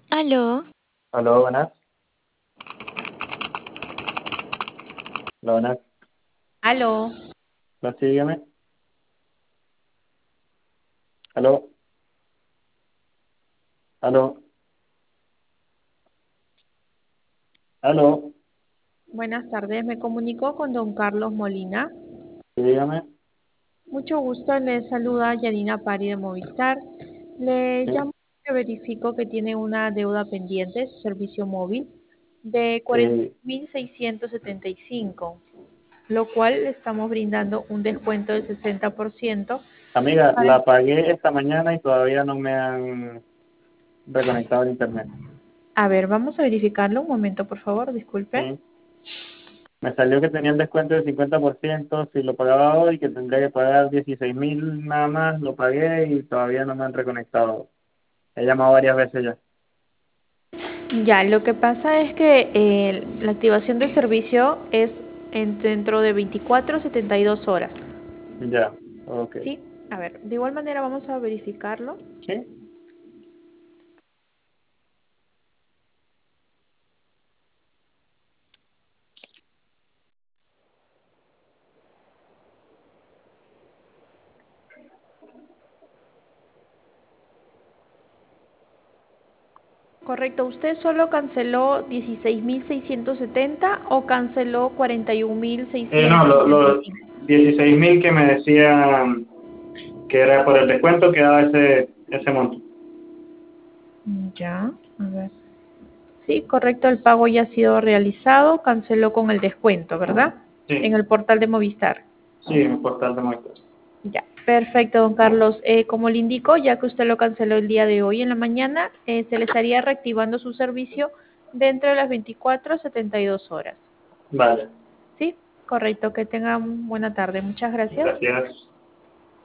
Aló, Aló, buenas. Aló, buenas. Aló, No, sí, dígame. Aló, aló, aló. buenas tardes. Me comunico con don Carlos Molina. Sí, dígame. Mucho gusto, le saluda Yanina Pari de Movistar. Le Sí. llamo que verifico que tiene una deuda pendiente, su servicio móvil, de Eh, 40.675, lo cual le estamos brindando un descuento del 60%. amiga, Para... la pagué esta mañana y todavía no me han reconectado el internet. A ver, vamos a verificarlo. Un momento, por favor, disculpe. Sí. Me salió que tenía el descuento del 50% si lo pagaba hoy, que tendría que pagar 16.000 nada más, lo pagué y todavía no me han reconectado. He llamado varias veces ya. Ya, lo que pasa es que la activación del servicio es dentro de 24 a 72 horas. Ya, ok. Sí, a ver, de igual manera vamos a verificarlo. Sí. Correcto, ¿usted solo canceló 16.670 o canceló No, los 41.675? 16.000 que me decían que era por el descuento que daba ese monto. Ya, a ver. Sí, correcto, el pago ya ha sido realizado, canceló con el descuento, ¿verdad? En Sí, el portal de Movistar. sí, en el portal de muestras. Ya, perfecto, don Carlos. Como le indico, ya que usted lo canceló el día de hoy en la mañana, se le estaría reactivando su servicio dentro de las 24 a 72 horas. Vale, ¿Sí? Correcto, que tenga buena tarde. Muchas gracias. gracias.